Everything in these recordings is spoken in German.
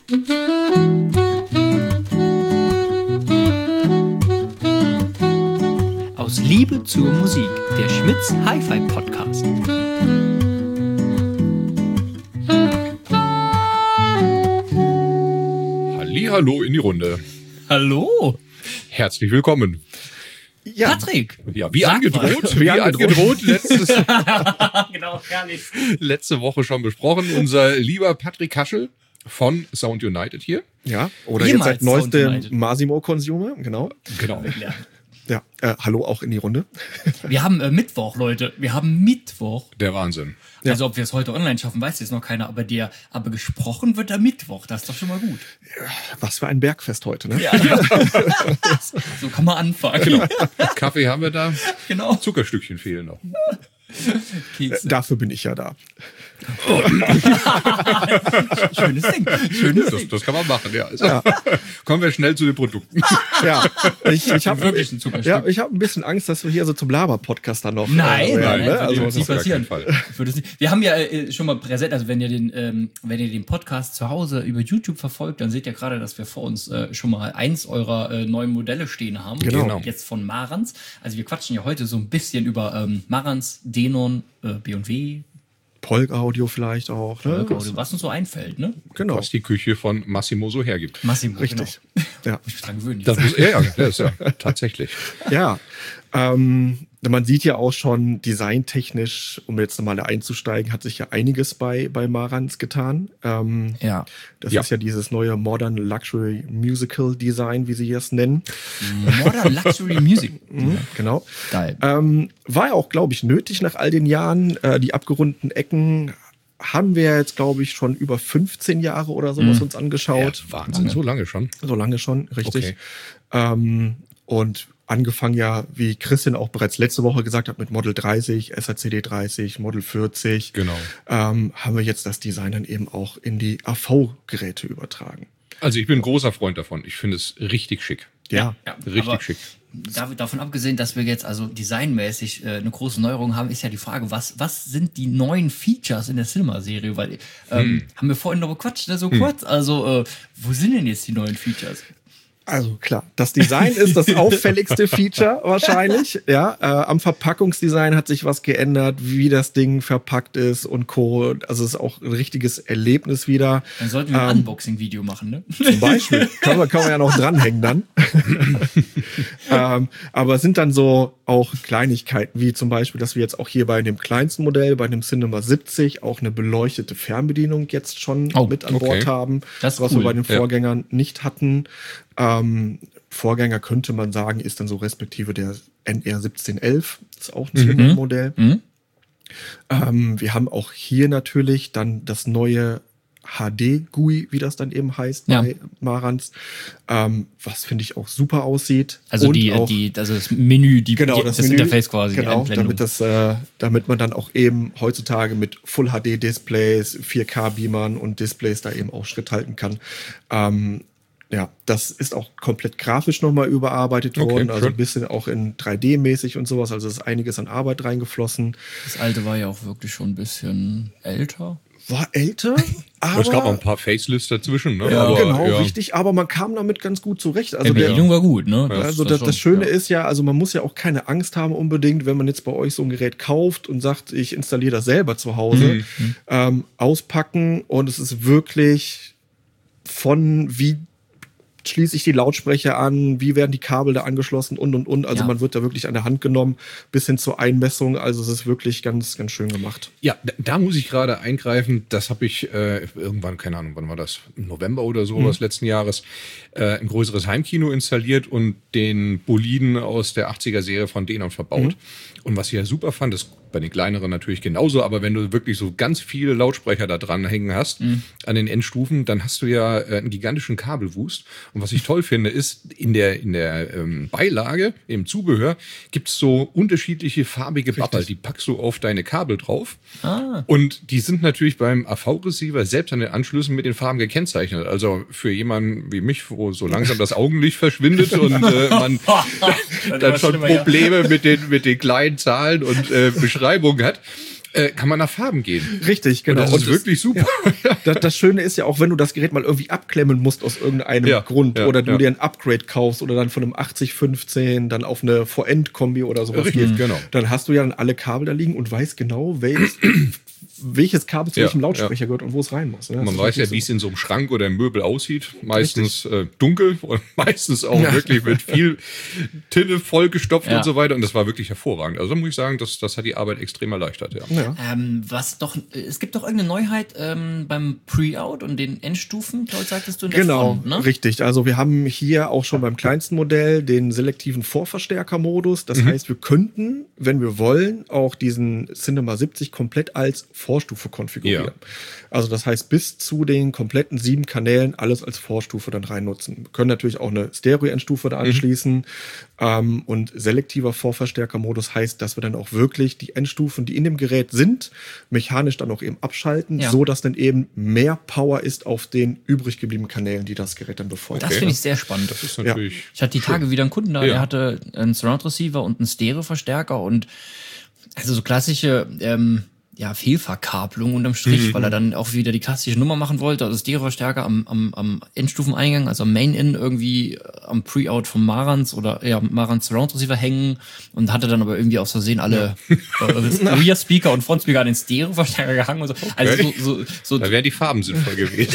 Aus Liebe zur Musik, der Schmitz Hi-Fi Podcast. Hallihallo in die Runde. Hallo. Herzlich willkommen. Ja. Patrick. Ja, wie angedroht. Wie angedroht. Genau, herrlich. Letzte Woche schon besprochen. Unser lieber Patrick Kaschel von Sound United hier. Ja, oder Jemals jetzt seit neuestem United. Massimo Consumer, genau. Genau. Ja, hallo auch in die Runde. Wir haben Mittwoch, Leute. Wir haben Mittwoch. Der Wahnsinn. Ja. Also ob wir es heute online schaffen, weiß jetzt noch keiner. Aber gesprochen wird am Mittwoch. Das ist doch schon mal gut. Was für ein Bergfest heute, ne? Ja. So kann man anfangen. Genau. Kaffee haben wir da. Genau. Zuckerstückchen fehlen noch. Kekse. Dafür bin ich ja da. Schönes Ding. Schönes Ding. Das kann man machen, ja. Also, kommen wir schnell zu den Produkten. Ja, ich habe Wirklich ein Zuckerstück. ja, ich habe ein bisschen Angst, dass wir hier so zum Laber-Podcast dann noch Nein, werden, ne? nein, Also, würde das nicht auf gar passieren. keinen Fall. Würde es nicht. Wir haben ja schon mal präsent, also wenn ihr den Podcast zu Hause über YouTube verfolgt, dann seht ihr gerade, dass wir vor uns schon mal eins eurer neuen Modelle stehen haben. Genau. Jetzt von Marantz. Also wir quatschen ja heute so ein bisschen über Marantz, Denon, B&W, Polk-Audio vielleicht auch, ne? was uns so einfällt, ne? Genau, Was die Küche von Massimo so hergibt. Massimo, richtig. Genau. Ja. Ich bin dran gewöhnt. Das muss, das ist ja tatsächlich. Ja, man sieht ja auch schon designtechnisch, um jetzt nochmal einzusteigen, hat sich ja einiges bei Marantz getan. Ja. Das ist ja dieses neue Modern Luxury Musical Design, wie sie es nennen. Modern Luxury Music. Genau. Geil. War ja auch, glaube ich, nötig nach all den Jahren. Die abgerundeten Ecken haben wir jetzt, glaube ich, schon über 15 Jahre oder sowas uns angeschaut. Ja, Wahnsinn, so lange schon. So lange schon, richtig. Okay. Und angefangen ja, wie Christian auch bereits letzte Woche gesagt hat, mit Model 30, SACD 30, Model 40. Genau. Haben wir jetzt das Design dann eben auch in die AV-Geräte übertragen. Also ich bin ein großer Freund davon. Ich finde es richtig schick. Ja. Richtig aber schick. Davon abgesehen, dass wir jetzt also designmäßig eine große Neuerung haben, ist ja die Frage, was sind die neuen Features in der Cinema-Serie? Weil haben wir vorhin noch bequatscht, ne, so kurz. Also wo sind denn jetzt die neuen Features? Also klar, das Design ist das auffälligste Feature wahrscheinlich. Ja, am Verpackungsdesign hat sich was geändert, wie das Ding verpackt ist und Co. Also es ist auch ein richtiges Erlebnis wieder. Dann sollten wir ein Unboxing-Video machen, ne? Zum Beispiel. kann man ja noch dranhängen dann. Aber es sind dann so auch Kleinigkeiten, wie zum Beispiel, dass wir jetzt auch hier bei dem kleinsten Modell, bei dem Cinema 70, auch eine beleuchtete Fernbedienung jetzt schon mit an Bord haben. Das ist was cool. wir bei den Vorgängern nicht hatten. Vorgänger könnte man sagen, ist dann so respektive der NR 1711. Das ist auch ein Cinema-Modell. Wir haben auch hier natürlich dann das neue HD-GUI, wie das dann eben heißt, bei Marantz, was finde ich auch super aussieht. Also und also das Menü, das Menü, Interface quasi, genau, die Einblendung. damit man dann auch eben heutzutage mit Full-HD-Displays, 4K-Beamern und Displays da eben auch Schritt halten kann. Ja, das ist auch komplett grafisch nochmal überarbeitet worden, also ein bisschen auch in 3D-mäßig und sowas, also ist einiges an Arbeit reingeflossen. Das alte war ja auch wirklich schon ein bisschen älter. War älter, aber... Es gab auch ein paar Facelifts dazwischen, ne? Ja, aber, genau, richtig, aber man kam damit ganz gut zurecht. Also Die Bedienung war gut, ne? das Schöne ist ja, also man muss ja auch keine Angst haben unbedingt, wenn man jetzt bei euch so ein Gerät kauft und sagt, ich installiere das selber zu Hause, auspacken und es ist wirklich wie schließe ich die Lautsprecher an, wie werden die Kabel da angeschlossen und. Also man wird da wirklich an der Hand genommen, bis hin zur Einmessung. Also es ist wirklich ganz, ganz schön gemacht. Ja, da muss ich gerade eingreifen. Das habe ich irgendwann, keine Ahnung, wann war das? Im November oder sowas letzten Jahres, ein größeres Heimkino installiert und den Boliden aus der 80er-Serie von Denon verbaut. Und was ich ja super fand, das bei den kleineren natürlich genauso, aber wenn du wirklich so ganz viele Lautsprecher da dran hängen hast, an den Endstufen, dann hast du ja einen gigantischen Kabelwust. Und was ich toll finde, ist, in der Beilage, im Zubehör, gibt's so unterschiedliche farbige Bubble. Die packst du auf deine Kabel drauf. Und die sind natürlich beim AV-Receiver selbst an den Anschlüssen mit den Farben gekennzeichnet. Also für jemanden wie mich, wo so langsam das Augenlicht verschwindet und man dann schon Probleme mit den kleinen Zahlen und Beschreibungen hat. kann man nach Farben gehen. Richtig, genau. Und das ist wirklich super. Ja. Das Schöne ist ja auch, wenn du das Gerät mal irgendwie abklemmen musst aus irgendeinem Grund oder du dir ein Upgrade kaufst oder dann von einem 8015 dann auf eine VN-Kombi oder sowas gehst, dann hast du ja dann alle Kabel da liegen und weißt genau, welches Kabel zu welchem Lautsprecher gehört und wo es rein muss. Ne? Man weiß ja, wie es in so einem Schrank oder im Möbel aussieht. Meistens dunkel und meistens auch wirklich mit viel Tinne vollgestopft und so weiter. Und das war wirklich hervorragend. Also muss ich sagen, das hat die Arbeit extrem erleichtert. Ja. Es gibt doch irgendeine Neuheit beim Pre-Out und den Endstufen, glaube ich, sagtest du in der Front, ne? Richtig. Also wir haben hier auch schon beim kleinsten Modell den selektiven Vorverstärkermodus. Das heißt, wir könnten, wenn wir wollen, auch diesen Cinema 70 komplett als Vorstufe konfigurieren. Ja. Also das heißt, bis zu den kompletten 7 Kanälen alles als Vorstufe dann rein nutzen. Wir können natürlich auch eine Stereo-Endstufe da anschließen. Und selektiver Vorverstärkermodus heißt, dass wir dann auch wirklich die Endstufen, die in dem Gerät sind, mechanisch dann auch eben abschalten, so dass dann eben mehr Power ist auf den übrig gebliebenen Kanälen, die das Gerät dann befeuert. Das finde ich sehr spannend. Das ist natürlich ich hatte die Tage wieder einen Kunden da, der hatte einen Surround-Receiver und einen Stereo-Verstärker und also so klassische Fehlverkabelung unterm Strich, weil er dann auch wieder die klassische Nummer machen wollte, also Stereo-Verstärker am Endstufeneingang, also am Main-In irgendwie am Pre-Out vom Marantz oder Marantz Surround-Receiver hängen und hatte dann aber irgendwie aus Versehen alle Rear-Speaker und Front-Speaker an den Stereo-Verstärker gehangen und so. Also so da wären die Farben sinnvoll gewesen.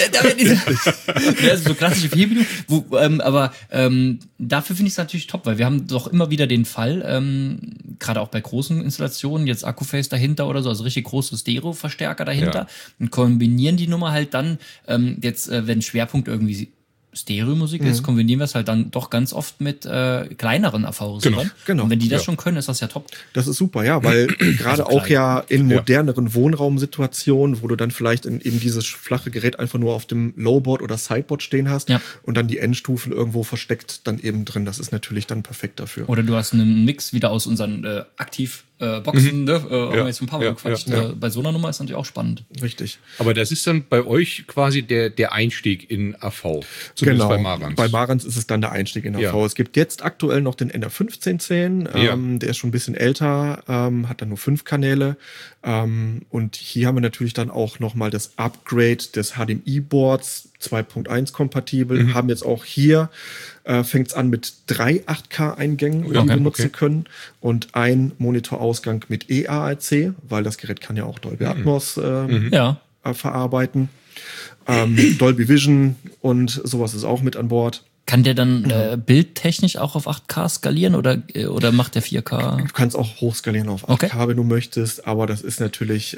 Also so klassische Fehlbedienung, aber dafür finde ich es natürlich top, weil wir haben doch immer wieder den Fall, gerade auch bei großen Installationen, jetzt Akkuface dahinter oder so, also richtig große Stereo-Verstärker dahinter und kombinieren die Nummer halt dann, wenn Schwerpunkt irgendwie Stereo-Musik ist, kombinieren wir es halt dann doch ganz oft mit kleineren AV-Receivern. Genau. Und wenn die das schon können, ist das ja top. Das ist super, ja, weil gerade auch ja in moderneren Wohnraumsituationen, wo du dann vielleicht eben dieses flache Gerät einfach nur auf dem Lowboard oder Sideboard stehen hast und dann die Endstufen irgendwo versteckt dann eben drin. Das ist natürlich dann perfekt dafür. Oder du hast einen Mix wieder aus unseren Boxen, haben wir jetzt ein paar Mal gequatscht. Bei so einer Nummer ist natürlich auch spannend. Richtig. Aber das ist dann bei euch quasi der Einstieg in AV. Genau. Bei Marantz. Bei Marantz ist es dann der Einstieg in AV. Ja. Es gibt jetzt aktuell noch den NR1510, der ist schon ein bisschen älter, hat dann nur 5 Kanäle. Und hier haben wir natürlich dann auch nochmal das Upgrade des HDMI-Boards 2.1 kompatibel. Haben jetzt auch hier, fängt es an mit 3 8K-Eingängen, die wir nutzen können. Und ein Monitorausgang mit eARC, weil das Gerät kann ja auch Dolby Atmos verarbeiten. Dolby Vision und sowas ist auch mit an Bord. Kann der dann bildtechnisch auch auf 8K skalieren oder macht der 4K? Du kannst auch hochskalieren auf 8K, wenn du möchtest, aber das ist natürlich,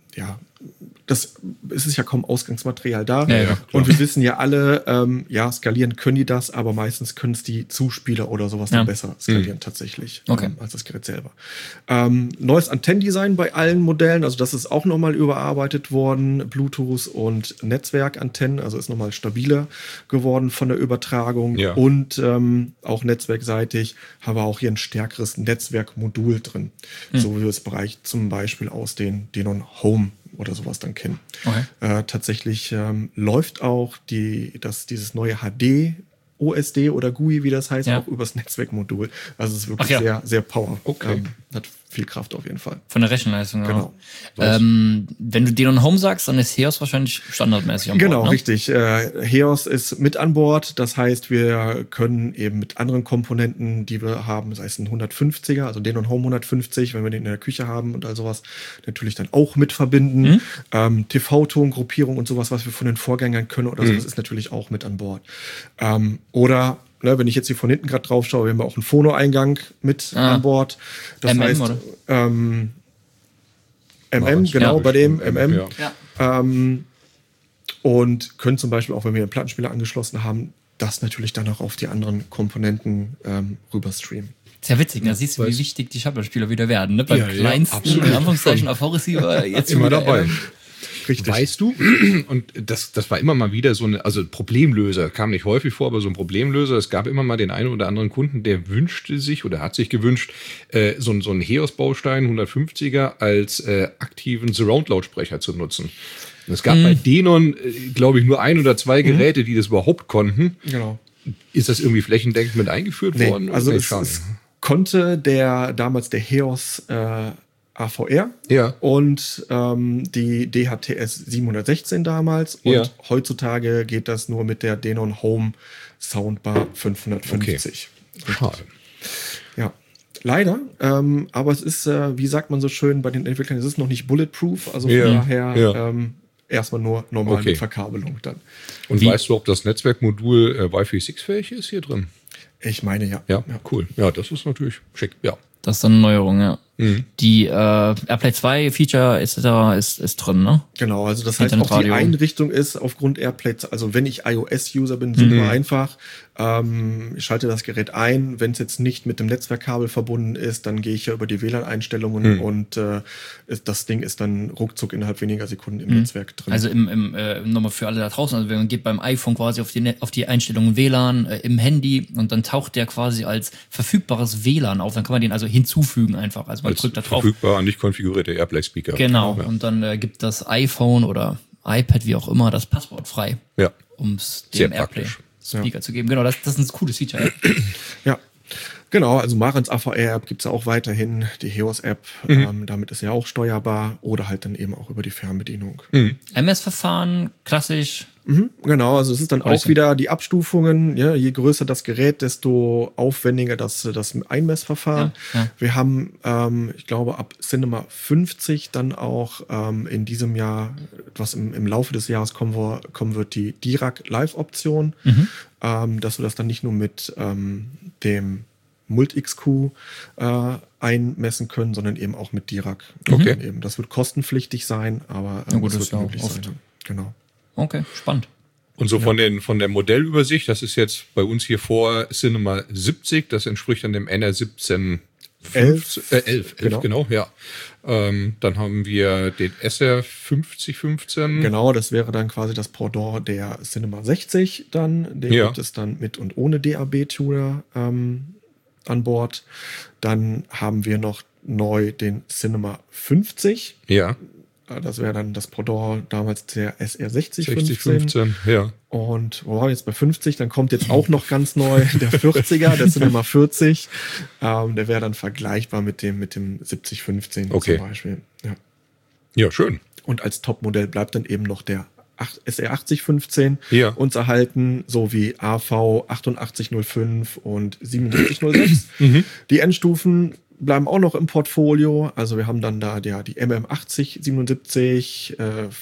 es ist ja kaum Ausgangsmaterial da. Ja, und wir wissen ja alle, skalieren können die das, aber meistens können es die Zuspieler oder sowas dann besser skalieren tatsächlich als das Gerät selber. Neues Antennendesign bei allen Modellen, also das ist auch nochmal überarbeitet worden. Bluetooth und Netzwerkantennen, also ist nochmal stabiler geworden von der Übertragung. Ja. Und auch netzwerkseitig haben wir auch hier ein stärkeres Netzwerkmodul drin. So wie wir es zum Beispiel aus den Denon Home oder sowas dann kennen. Tatsächlich läuft auch dieses neue HD OSD oder GUI, wie das heißt, auch übers Netzwerkmodul. Also es ist wirklich sehr, sehr power. Hat viel Kraft auf jeden Fall. Von der Rechenleistung, genau. Wenn du Denon Home sagst, dann ist HEOS wahrscheinlich standardmäßig an Bord. Genau, richtig. HEOS ist mit an Bord. Das heißt, wir können eben mit anderen Komponenten, die wir haben, das heißt ein 150er, also Denon Home 150, wenn wir den in der Küche haben und all sowas, natürlich dann auch mit verbinden. TV-Tongruppierung und sowas, was wir von den Vorgängern können oder sowas, ist natürlich auch mit an Bord. Oder wenn ich jetzt hier von hinten gerade drauf schaue, wir haben auch einen Phono-Eingang mit an Bord. Das heißt, oder? genau, bei dem MM. Und können zum Beispiel auch, wenn wir einen Plattenspieler angeschlossen haben, das natürlich dann auch auf die anderen Komponenten rüber streamen. Sehr witzig, da siehst du, wie wichtig die Shuttle-Spieler wieder werden. Ne? Beim kleinsten, in Anführungszeichen, AV-Receiver jetzt immer dabei. Richtig. Weißt du, und das war immer mal wieder so also Problemlöser, kam nicht häufig vor, aber so ein Problemlöser, es gab immer mal den einen oder anderen Kunden, der wünschte sich oder hat sich gewünscht, so einen HEOS-Baustein 150er als aktiven Surround-Lautsprecher zu nutzen. Und es gab bei Denon, glaube ich, nur 1 oder 2 Geräte, die das überhaupt konnten. Genau. Ist das irgendwie flächendeckend mit eingeführt worden? Also es konnte damals der HEOS AVR Ja. und die DHTS 716 damals. Und Ja. heutzutage geht das nur mit der Denon Home Soundbar 550. Schade. Ja, leider. Aber es ist, wie sagt man so schön bei den Entwicklern, es ist noch nicht bulletproof. Also von daher erstmal nur normal mit Verkabelung dann. Und weißt du, ob das Netzwerkmodul Wi-Fi 6 fähig ist hier drin? Ich meine, ja. Ja, cool. Ja, das ist natürlich schick. Ja. Das ist dann eine Neuerung, ja. Die AirPlay 2 Feature etc. ist drin, ne? Genau, also das heißt auch die Internetradio. Einrichtung ist aufgrund AirPlay, also wenn ich iOS-User bin, super einfach. Ich schalte das Gerät ein. Wenn es jetzt nicht mit dem Netzwerkkabel verbunden ist, dann gehe ich ja über die WLAN-Einstellungen und das Ding ist dann ruckzuck innerhalb weniger Sekunden im Netzwerk drin. Also nochmal für alle da draußen, also wenn man geht beim iPhone quasi auf die Einstellungen WLAN im Handy und dann taucht der quasi als verfügbares WLAN auf, dann kann man den also hinzufügen einfach. Also man Als drückt da drauf. verfügbar, nicht konfigurierte Airplay-Speaker. Genau, Ja. und dann gibt das iPhone oder iPad, wie auch immer, das Passwort frei, Ja. um es Sehr dem Airplay praktisch. Speaker zu geben. Genau, das ist ein cooles Feature. Ja. Ja, genau. Also Marens AVR-App gibt es ja auch weiterhin, die HEOS-App, damit ist ja auch steuerbar oder halt dann eben auch über die Fernbedienung. MS-Verfahren, klassisch. Genau, also es ist dann auch wieder die Abstufungen. Ja, je größer das Gerät, desto aufwendiger das Einmessverfahren. Ja. Wir haben, ich glaube, ab Cinema 50 dann auch in diesem Jahr, was im Laufe des Jahres kommen wird, die Dirac Live-Option, dass wir das dann nicht nur mit dem Mult-XQ einmessen können, sondern eben auch mit Dirac. Okay. Eben, das wird kostenpflichtig sein, aber gut, das das ist wird ja möglich oft. sein. Genau. Okay, spannend. Und so von der Modellübersicht, das ist jetzt bei uns hier vor Cinema 70, das entspricht dann dem NR17 11, genau, ja. Dann haben wir den SR 5015. Genau, das wäre dann quasi das Pendant der Cinema 60 dann. Den gibt es dann mit und ohne DAB-Tuner an Bord. Dann haben wir noch neu den Cinema 50. Ja. Das wäre dann das Pendant damals der SR 6015, ja. Und wo waren wir jetzt bei 50? Dann kommt jetzt auch noch ganz neu der 40er, der Cinema 40. Der wäre dann vergleichbar mit dem 7015 zum Beispiel. Ja. Ja, schön. Und als Topmodell bleibt dann eben noch der SR 8015 uns erhalten, sowie AV 8805 und 7706. Die Endstufen bleiben auch noch im Portfolio. Also wir haben dann da die MM80, 77,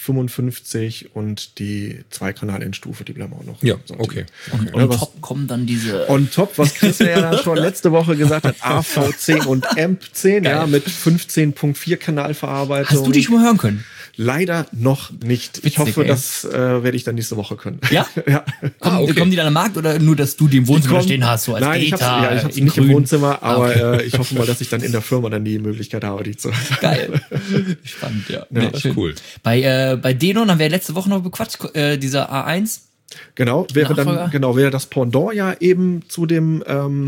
55 und die Zweikanal-Endstufe, die bleiben auch noch. Ja, im Sortiment. okay. Und top kommen dann diese. On top, was Chris ja dann schon letzte Woche gesagt hat, AV10 und AMP10, ja, mit 15.4 Kanalverarbeitung. Hast du die schon mal hören können? Leider noch nicht. Ich hoffe, das werde ich dann nächste Woche können. Ja? Ja. Kommen die dann am Markt oder nur, dass du die im Wohnzimmer stehen hast, so als Nein, ich Beta? habe sie nicht im Wohnzimmer, aber ich hoffe mal, dass ich dann in der Firma dann die Möglichkeit habe, die zu Geil. Spannend, ja. Das ist cool. Bei Denon haben wir letzte Woche noch bequatscht, dieser A1. Genau, wäre Nachfolger? das Pendant ja eben zu dem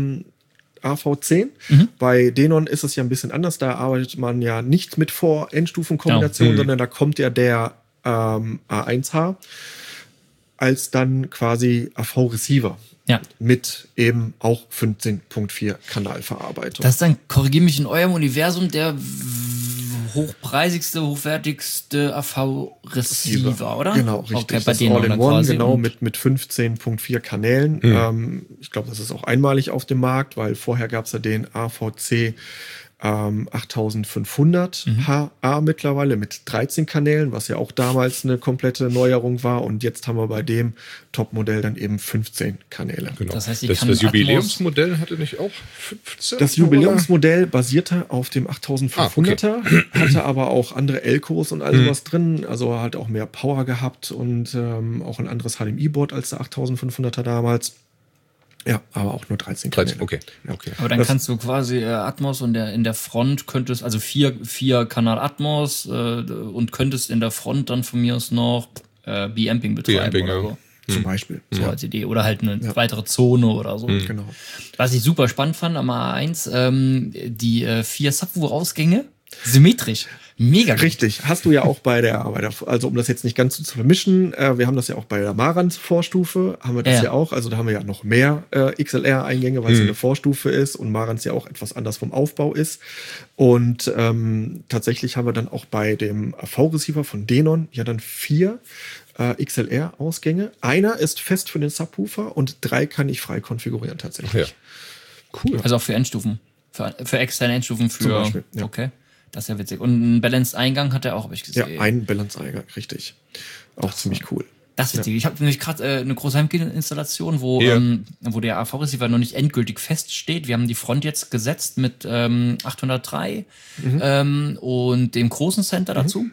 AV10. Bei Denon ist es ja ein bisschen anders. Da arbeitet man ja nicht mit Vor-Endstufenkombination, sondern da kommt ja der A1H als dann quasi AV-Receiver. Ja. Mit eben auch 15.4 Kanalverarbeitung. Das ist dann, korrigiere mich, in eurem Universum der hochpreisigste, hochwertigste AV-Receiver, oder? Genau, richtig. Okay, bei das denen All-in-One, genau, mit 15.4 Kanälen. Ich glaube, das ist auch einmalig auf dem Markt, weil vorher gab es ja den AVC 8500 HA mittlerweile mit 13 Kanälen, was ja auch damals eine komplette Neuerung war. Und jetzt haben wir bei dem Topmodell dann eben 15 Kanäle. Genau. Das heißt, das Jubiläumsmodell hatte nicht auch 15? Das Jubiläumsmodell basierte auf dem 8500er, hatte aber auch andere Elcos und all sowas drin. Also halt auch mehr Power gehabt und auch ein anderes HDMI-Board als der 8500er damals. Ja, aber auch nur 13 Kanäle. Okay. Aber dann kannst du quasi Atmos und in der Front könntest, also vier Kanal Atmos und könntest in der Front dann von mir aus noch Beamping betreiben oder so. Zum Beispiel. So als Idee. Oder halt eine weitere Zone oder so. Genau. Was ich super spannend fand am A1, die 4 Subwoofer-Ausgänge symmetrisch. Mega gut. Richtig, hast du ja auch bei der, also um das jetzt nicht ganz so zu vermischen, wir haben das ja auch bei der Marantz Vorstufe, haben wir das ja auch, also da haben wir ja noch mehr XLR-Eingänge, weil es eine Vorstufe ist und Marantz ja auch etwas anders vom Aufbau ist. Und tatsächlich haben wir dann auch bei dem AV-Receiver von Denon ja dann 4 XLR-Ausgänge. Einer ist fest für den Subwoofer und 3 kann ich frei konfigurieren tatsächlich. Ja. Cool. Also auch für Endstufen. Für externe Endstufen Zum Beispiel, ja. Okay. Das ist ja witzig. Und einen Balanced-Eingang hat er auch, habe ich gesehen. Ja, einen Balance-Eingang, richtig. Auch ziemlich cool. Das ist witzig. Ich habe nämlich gerade eine große Heimkino-Installation, wo der AV-Receiver noch nicht endgültig feststeht. Wir haben die Front jetzt gesetzt mit 803 und dem großen Center dazu.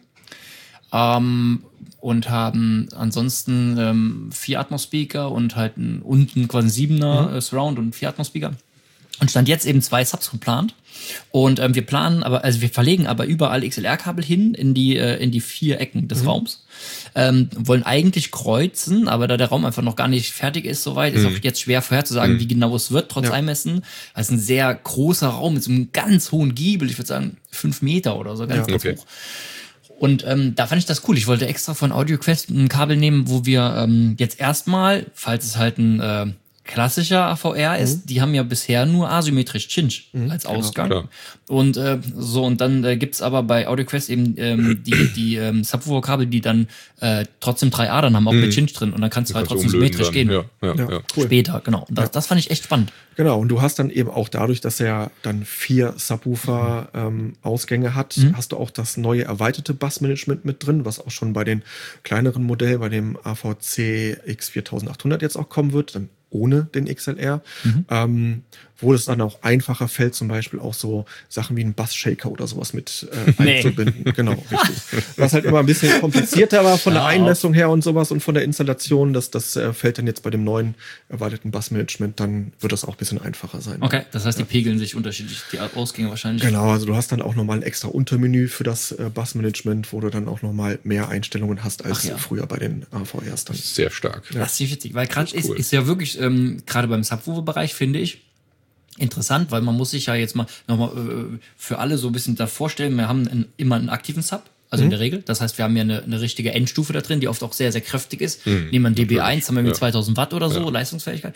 Und haben ansonsten 4 Atmos-Speaker und halt unten quasi 7er Surround und 4 Atmos-Speaker. Und stand jetzt eben 2 Subs geplant. Und wir verlegen aber überall XLR-Kabel hin in die 4 Ecken des Raums. Wollen eigentlich kreuzen, aber da der Raum einfach noch gar nicht fertig ist soweit, ist auch jetzt schwer vorherzusagen, wie genau es wird, trotz Einmessen. Weil es ein sehr großer Raum mit so einem ganz hohen Giebel, ich würde sagen 5 Meter oder so, ganz hoch. Und da fand ich das cool. Ich wollte extra von AudioQuest ein Kabel nehmen, wo wir jetzt erstmal, falls es halt ein klassischer AVR ist, die haben ja bisher nur asymmetrisch Cinch als Ausgang. Genau, und und dann gibt's aber bei AudioQuest eben die Subwoofer-Kabel, die dann trotzdem 3 Adern haben, auch mit Cinch drin. Und dann kannst du halt trotzdem symmetrisch gehen. Ja, cool. Später, genau. Und das fand ich echt spannend. Genau, und du hast dann eben auch dadurch, dass er dann 4 Subwoofer-Ausgänge hat, hast du auch das neue erweiterte Bassmanagement mit drin, was auch schon bei den kleineren Modellen, bei dem AVC X4800 jetzt auch kommen wird, dann ohne den XLR, wo es dann auch einfacher fällt, zum Beispiel auch so Sachen wie einen Bassshaker oder sowas mit einzubinden. Genau, richtig. Was halt immer ein bisschen komplizierter war von der Einmessung her und sowas und von der Installation, das fällt dann jetzt bei dem neuen erweiterten Bassmanagement, dann wird das auch ein bisschen einfacher sein. Okay, das heißt, die pegeln sich unterschiedlich, die Ausgänge wahrscheinlich. Genau, also du hast dann auch nochmal ein extra Untermenü für das Bassmanagement, wo du dann auch nochmal mehr Einstellungen hast als früher bei den AVRs dann. Sehr stark. Das ist witzig, weil gerade ist ja wirklich, gerade beim Subwoofer-Bereich, finde ich, interessant, weil man muss sich ja jetzt mal nochmal für alle so ein bisschen da vorstellen, wir haben immer einen aktiven Sub, also in der Regel. Das heißt, wir haben ja eine richtige Endstufe da drin, die oft auch sehr, sehr kräftig ist. Nehmen wir einen DB1, haben wir mit 2000 Watt oder so, Leistungsfähigkeit.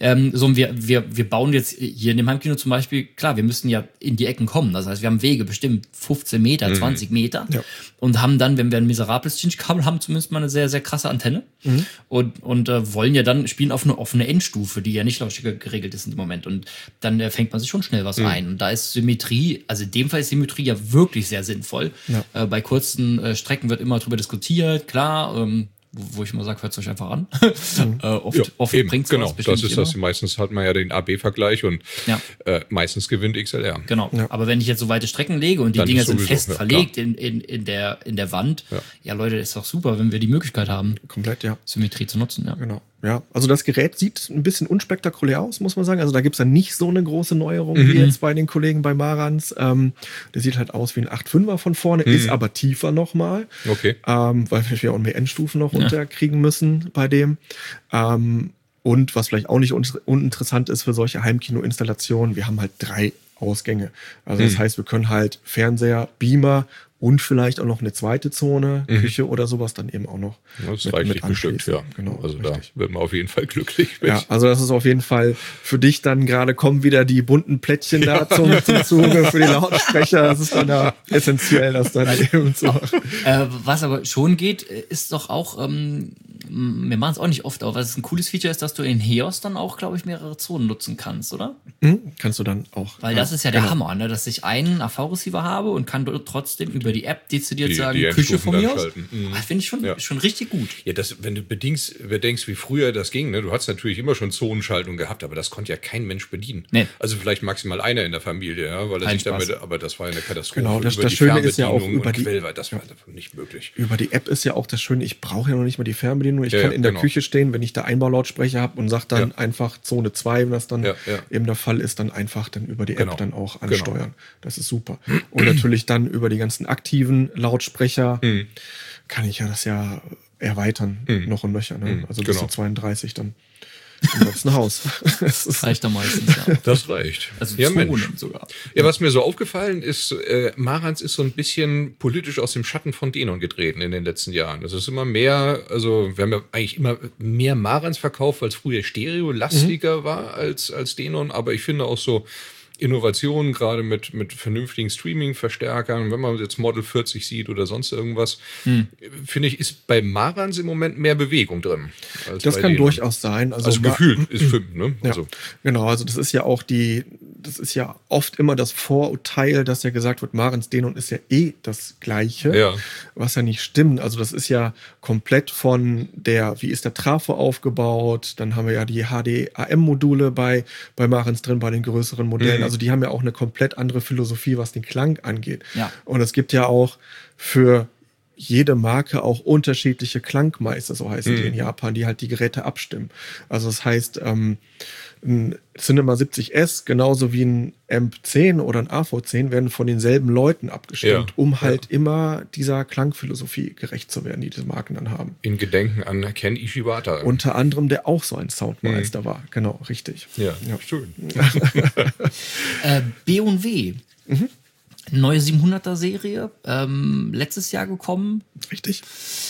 Wir bauen jetzt hier in dem Heimkino zum Beispiel, klar, wir müssen ja in die Ecken kommen. Das heißt, wir haben Wege bestimmt 15 Meter, 20 Meter und haben dann, wenn wir ein miserables Cinch-Kabel haben, zumindest mal eine sehr, sehr krasse Antenne und wollen ja dann spielen auf eine offene Endstufe, die ja nicht lautstärker geregelt ist in dem Moment. Und dann fängt man sich schon schnell was ein. Und da ist Symmetrie, also in dem Fall ist Symmetrie ja wirklich sehr sinnvoll. Bei kurzen Strecken wird immer drüber diskutiert, klar, wo ich immer sage, hört es euch einfach an. Oft bringt es genau, das ist das. Meistens hat man ja den AB-Vergleich und meistens gewinnt XLR. Genau, aber wenn ich jetzt so weite Strecken lege und die Dinger sind fest verlegt in der Wand, Leute, das ist doch super, wenn wir die Möglichkeit haben, komplett, Symmetrie zu nutzen. Genau. Ja, also das Gerät sieht ein bisschen unspektakulär aus, muss man sagen. Also da gibt's dann nicht so eine große Neuerung wie jetzt bei den Kollegen bei Marantz. Der sieht halt aus wie ein 8.5er von vorne, ist aber tiefer nochmal. Okay. Weil wir auch mehr Endstufen noch unterkriegen müssen bei dem. Und was vielleicht auch nicht uninteressant ist für solche Heimkino-Installationen, wir haben halt 3 Ausgänge. Also das heißt, wir können halt Fernseher, Beamer und vielleicht auch noch eine zweite Zone, Küche oder sowas dann eben auch noch. Das ist reichlich bestückt, ja. Genau, also richtig. Da wird man auf jeden Fall glücklich mit. Ja, also das ist auf jeden Fall für dich dann gerade, kommen wieder die bunten Plättchen da zum Zuge für die Lautsprecher. Das ist dann ja essentiell, das dann eben zu machen. Was aber schon geht, ist doch auch, wir machen es auch nicht oft, aber was ein cooles Feature ist, dass du in HEOS dann auch, glaube ich, mehrere Zonen nutzen kannst, oder? Kannst du dann auch. Weil das ist ja der Hammer, ne? Dass ich einen AV-Receiver habe und kann dort trotzdem über die App dezidiert sagen, Küche von mir aus. Finde ich schon richtig gut. Ja, wenn du bedenkst, wie früher das ging, ne? Du hast natürlich immer schon Zonenschaltung gehabt, aber das konnte ja kein Mensch bedienen. Nee. Also vielleicht maximal einer in der Familie, ja, weil er sich damit, aber das war eine Katastrophe. Genau, das Schöne ist ja auch über die das war nicht möglich. Über die App ist ja auch das Schöne, ich brauche ja noch nicht mal die Fernbedienung. Ich kann in der Küche stehen, wenn ich da Einbaulautsprecher habe und sage dann einfach Zone 2, wenn das dann eben der Fall ist, dann einfach dann über die App dann auch ansteuern. Genau. Das ist super. Und natürlich dann über die ganzen aktiven Lautsprecher kann ich ja das ja erweitern, noch und nöcher. Ne? Also bis zu 32 dann. Ansonsten Haus. Reicht da meistens, ja. Das reicht. Also ja, Zonen Mensch. sogar. Ja, was mir so aufgefallen ist, Marantz ist so ein bisschen politisch aus dem Schatten von Denon getreten in den letzten Jahren. Es ist immer mehr, also wir haben ja eigentlich immer mehr Marantz verkauft, weil es früher Stereo-lastiger war als Denon, aber ich finde auch so Innovationen, gerade mit vernünftigen Streaming-Verstärkern, wenn man jetzt Model 40 sieht oder sonst irgendwas, finde ich, ist bei Marantz im Moment mehr Bewegung drin. Als Das bei kann Denon. durchaus sein. Also gefühlt ist für, ne? Ja, Also, genau, also das ist ja auch das ist ja oft immer das Vorurteil, dass ja gesagt wird, Marantz Denon ist ja eh das Gleiche, Ja. was ja nicht stimmt. Also das ist ja komplett von wie ist der Trafo aufgebaut, dann haben wir ja die HDAM-Module bei Marantz drin, bei den größeren Modellen. Also die haben ja auch eine komplett andere Philosophie, was den Klang angeht. Ja. Und es gibt ja auch für jede Marke auch unterschiedliche Klangmeister, so heißen die in Japan, die halt die Geräte abstimmen. Also das heißt, ein Cinema 70S, genauso wie ein AMP10 oder ein AV10, werden von denselben Leuten abgestimmt, um halt immer dieser Klangphilosophie gerecht zu werden, die diese Marken dann haben. in Gedenken an Ken Ishiwata. Unter anderem, der auch so ein Soundmeister war. Genau, richtig. ja, schön. B&W. Neue 700er Serie, letztes Jahr gekommen. Richtig.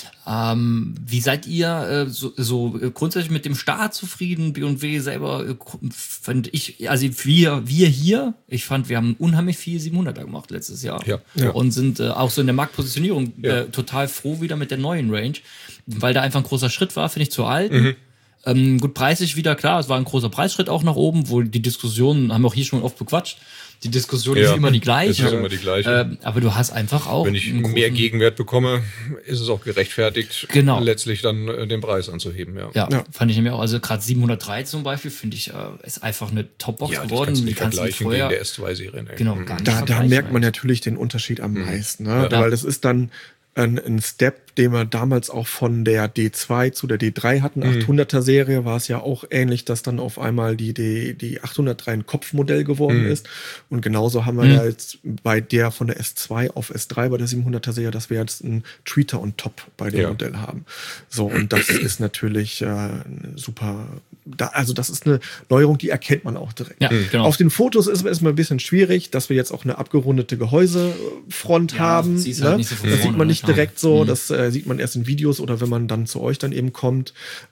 Wie seid ihr so grundsätzlich mit dem Start zufrieden? B&W selber fand ich, also wir hier, ich fand, wir haben unheimlich viel 700er gemacht letztes Jahr. Ja. Und sind auch so in der Marktpositionierung total froh wieder mit der neuen Range, weil da einfach ein großer Schritt war, finde ich, zur alten. Gut, preislich wieder, klar, es war ein großer Preisschritt auch nach oben, wo die Diskussionen, haben wir auch hier schon oft bequatscht, die Diskussion ist immer die gleiche. Es ist immer die gleiche. Aber du hast einfach auch... Wenn ich mehr Gegenwert bekomme, ist es auch gerechtfertigt, Genau. letztlich dann den Preis anzuheben. Ja, fand ich nämlich auch. Also gerade 703 zum Beispiel, finde ich, ist einfach eine Top-Box Ja, das geworden. kannst du Die nicht kannst du vergleichen vorher... gegen der S2-Serie. Ne? Genau, gar nicht Da vergleichen merkt man halt. natürlich den Unterschied am meisten, ne? Ja. Weil das ist dann ein Step, den wir damals auch von der D2 zu der D3 hatten. 800er Serie war es ja auch ähnlich, dass dann auf einmal die 803 ein Kopfmodell geworden ist. Und genauso haben wir ja jetzt bei der von der S2 auf S3 bei der 700er Serie, dass wir jetzt einen Tweeter on top bei dem Modell haben. So, und das ist natürlich super. Also das ist eine Neuerung, die erkennt man auch direkt. Ja, genau. Auf den Fotos ist es mal ein bisschen schwierig, dass wir jetzt auch eine abgerundete Gehäusefront haben. siehst halt Ne? nicht so von Das sieht vorne, man ne? nicht direkt so, das sieht man erst in Videos oder wenn man dann zu euch dann eben kommt.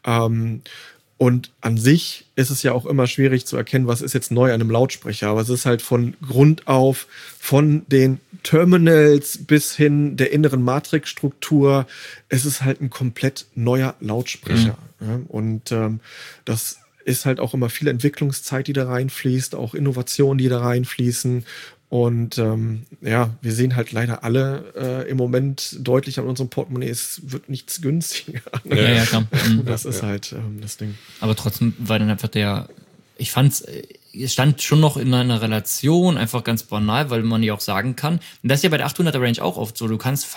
Und an sich ist es ja auch immer schwierig zu erkennen, was ist jetzt neu an einem Lautsprecher. Aber es ist halt von Grund auf, von den Terminals bis hin der inneren Matrixstruktur, es ist halt ein komplett neuer Lautsprecher. Ja? Und das ist halt auch immer viel Entwicklungszeit, die da reinfließt, auch Innovationen, die da reinfließen. Und wir sehen halt leider alle im Moment deutlich an unserem Portemonnaie, es wird nichts günstiger. Ja, klar. Das ist halt das Ding. Aber trotzdem war dann einfach ich fand's, es stand schon noch in einer Relation, einfach ganz banal, weil man ja auch sagen kann, und das ist ja bei der 800er Range auch oft so, du kannst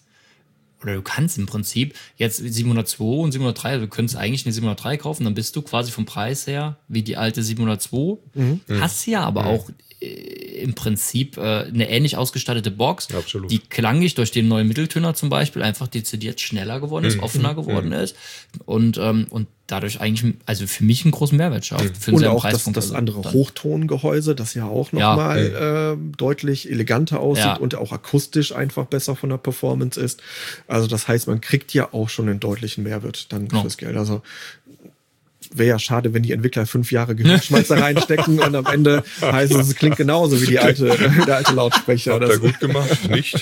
im Prinzip jetzt 702 und 703, also du könntest eigentlich eine 703 kaufen, dann bist du quasi vom Preis her wie die alte 702, hast ja aber auch im Prinzip eine ähnlich ausgestattete Box, Absolut. die klanglich durch den neuen Mitteltöner zum Beispiel einfach dezidiert schneller geworden ist, offener geworden ist und dadurch eigentlich, also für mich einen großen Mehrwert schafft. Für Und einen auch Preispunkt. das Also andere dann- Hochtongehäuse, das ja auch nochmal deutlich eleganter aussieht und auch akustisch einfach besser von der Performance ist. Also das heißt, man kriegt ja auch schon einen deutlichen Mehrwert dann fürs Geld. Also wäre ja schade, wenn die Entwickler 5 Jahre Gehirnschmalz da reinstecken und am Ende heißt es klingt genauso wie der alte Lautsprecher. Habt ihr gut gemacht? Nicht?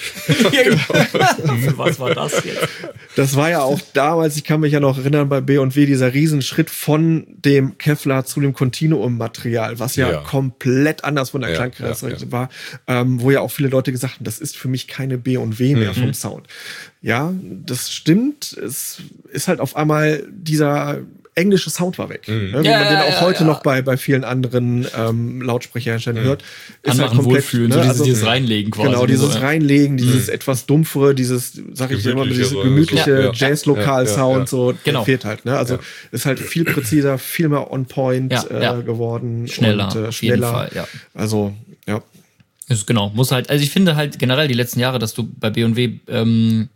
Für was war das jetzt? Das war ja auch damals, ich kann mich ja noch erinnern, bei B&W dieser Riesenschritt von dem Kevlar zu dem Continuum-Material, was ja komplett anders von der Klangcharakteristik war, wo ja auch viele Leute gesagt haben, das ist für mich keine B&W mehr vom Sound. Ja, das stimmt. Es ist halt auf einmal dieser englische Sound war weg. Ne, wie man den auch heute noch bei vielen anderen Lautsprecherherstellern hört. Ist Anmachen, halt komplett, wohlfühlen, so dieses Reinlegen quasi. Genau, dieses so, ja. Reinlegen, dieses etwas dumpfere, dieses, sag ich immer, dieses gemütliche Jazz-Lokal-Sound, so Genau. fehlt halt. Ne? Also ist halt viel präziser, viel mehr on-point geworden. Schneller, und, auf jeden schneller. Fall, ja. Also, Ist genau, muss halt, also ich finde halt generell die letzten Jahre, dass du bei B&W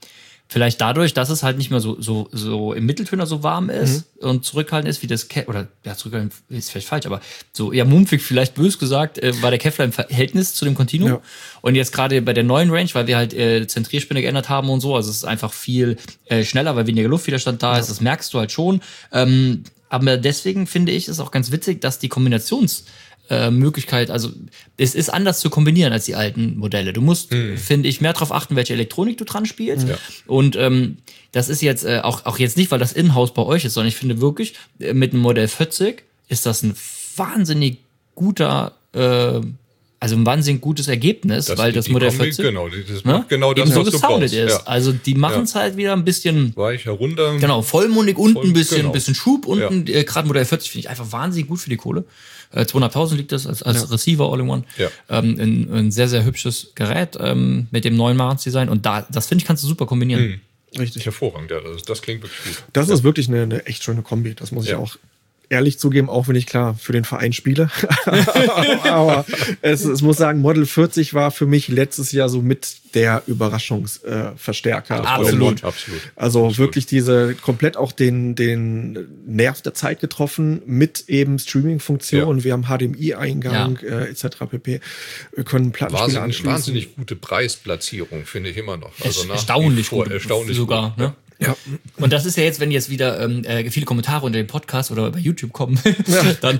Vielleicht dadurch, dass es halt nicht mehr so im Mitteltöner so warm ist und zurückhaltend ist, wie das zurückhaltend ist vielleicht falsch, aber so eher mumpfig, vielleicht bös gesagt, war der Kevlar im Verhältnis zu dem Continuum. Ja. Und jetzt gerade bei der neuen Range, weil wir halt Zentrierspinne geändert haben und so, also es ist einfach viel schneller, weil weniger Luftwiderstand da ist, das merkst du halt schon. Aber deswegen finde ich, ist auch ganz witzig, dass die Kombinationsmöglichkeit, also es ist anders zu kombinieren als die alten Modelle. Du musst, finde ich, mehr darauf achten, welche Elektronik du dran spielst. Ja. Und das ist jetzt auch jetzt nicht, weil das Inhouse bei euch ist, sondern ich finde wirklich, mit einem Modell 40 ist das ein wahnsinnig guter also ein wahnsinnig gutes Ergebnis, weil das Modell 40 das macht genau das, was du brauchst. Ist. Ja. Also die machen es halt wieder ein bisschen weicher runter. Genau, vollmundig, unten ein bisschen Schub, unten gerade Modell 40 finde ich einfach wahnsinnig gut für die Kohle. 200.000 liegt das als Receiver All-in-One. Ja. Ein sehr, sehr hübsches Gerät mit dem neuen Marantz-Design und das finde ich, kannst du super kombinieren. Richtig. Hervorragend, ja. Das klingt wirklich gut. Das ist wirklich eine echt schöne Kombi, das muss ich auch ehrlich zugeben, auch wenn ich klar für den Verein spiele. Aber es muss sagen, Model 40 war für mich letztes Jahr so mit der Überraschungsverstärker. Absolut. Also wirklich komplett auch den Nerv der Zeit getroffen mit eben Streaming-Funktionen. Ja. Wir haben HDMI-Eingang etc. pp. Wir können Plattenspieler anschließen. Wahnsinnig gute Preisplatzierung, finde ich immer noch. Also erstaunlich gut. Erstaunlich sogar. Gut, ne? Ja. Und das ist ja jetzt, wenn jetzt wieder viele Kommentare unter dem Podcast oder bei YouTube kommen, dann